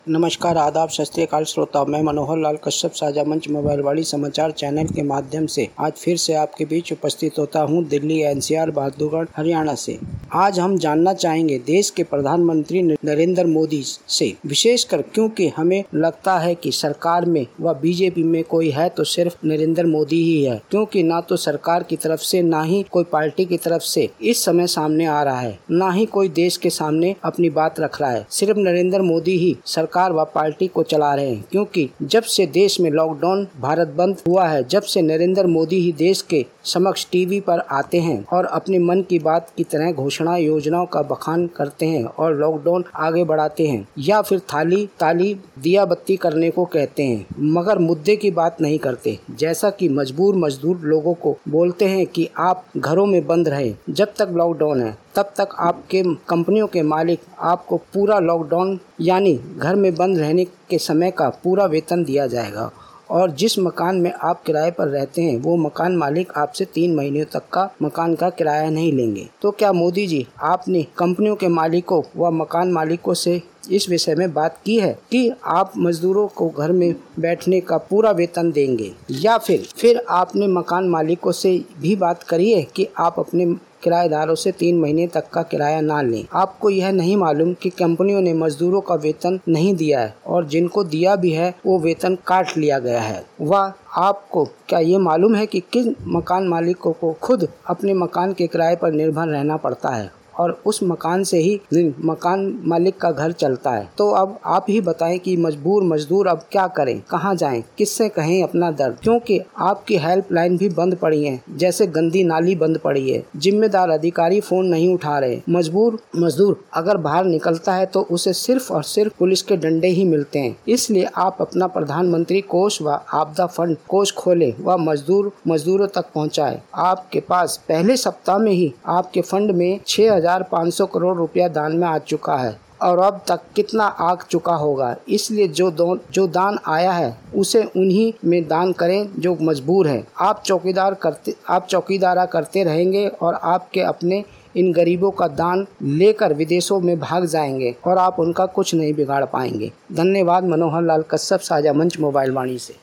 नमस्कार, आदाब, सत श्री अकाल श्रोता। मैं मनोहर लाल कश्यप साझा मंच मोबाइल वाणी समाचार चैनल के माध्यम से आज फिर से आपके बीच उपस्थित होता हूं, दिल्ली एनसीआर बहादुरगढ़ हरियाणा से। आज हम जानना चाहेंगे देश के प्रधानमंत्री नरेंद्र मोदी से, विशेषकर क्योंकि हमें लगता है कि सरकार में व बीजेपी में कोई है तो सिर्फ नरेंद्र मोदी ही है, क्योंकि ना तो सरकार की तरफ से ना ही कोई पार्टी की तरफ से इस समय सामने आ रहा है, ना ही कोई देश के सामने अपनी बात रख रहा है। सिर्फ नरेंद्र मोदी ही सरकार व पार्टी को चला रहे हैं, क्योंकि जब से देश में लॉकडाउन भारत बंद हुआ है, जब से नरेंद्र मोदी ही देश के समक्ष टीवी पर आते हैं और अपने मन की बात की तरह घोषणा योजनाओं का बखान करते हैं और लॉकडाउन आगे बढ़ाते हैं, या फिर थाली ताली दिया बत्ती करने को कहते हैं, मगर मुद्दे की बात नहीं करते। जैसा कि मजबूर मजदूर लोगों को बोलते हैं कि आप घरों में बंद रहे जब तक लॉकडाउन है, तब तक आपके कंपनियों के मालिक आपको पूरा लॉकडाउन यानी घर में बंद रहने के समय का पूरा वेतन दिया जाएगा, और जिस मकान में आप किराए पर रहते हैं वो मकान मालिक आपसे 3 महीने तक का मकान का किराया नहीं लेंगे। तो क्या मोदी जी आपने कंपनियों के मालिकों व मकान मालिकों से इस विषय में बात की है कि आप मजदूरों को घर में बैठने का पूरा वेतन देंगे, या फिर आपने मकान मालिकों से भी बात करी है कि आप अपने किराएदारों से 3 महीने तक का किराया ना लें? आपको यह नहीं मालूम कि कंपनियों ने मजदूरों का वेतन नहीं दिया है, और जिनको दिया भी है वो वेतन काट लिया गया है। वह आपको क्या ये मालूम है कि किन मकान मालिकों को खुद अपने मकान के किराए पर निर्भर रहना पड़ता है और उस मकान से ही मकान मालिक का घर चलता है? तो अब आप ही बताएं कि मजबूर मजदूर अब क्या करें, कहां जाएं, किससे कहें अपना दर्द, क्योंकि आपकी हेल्पलाइन भी बंद पड़ी है, जैसे गंदी नाली बंद पड़ी है, जिम्मेदार अधिकारी फोन नहीं उठा रहे। मजबूर मजदूर अगर बाहर निकलता है तो उसे सिर्फ और सिर्फ पुलिस के डंडे ही मिलते हैं। इसलिए आप अपना प्रधानमंत्री कोष व आपदा फंड कोष खोले व मजदूरों तक पहुँचाए। आपके पास पहले सप्ताह में ही आपके फंड में 6,500 करोड़ रुपया दान में आ चुका है, और अब तक कितना आ चुका होगा। इसलिए जो दान आया है उसे उन्हीं में दान करें जो मजबूर हैं। आप चौकीदारा करते रहेंगे और आपके अपने इन गरीबों का दान लेकर विदेशों में भाग जाएंगे और आप उनका कुछ नहीं बिगाड़ पाएंगे। धन्यवाद। मनोहर लाल कश्यप, साझा मंच मोबाइल वाणी से।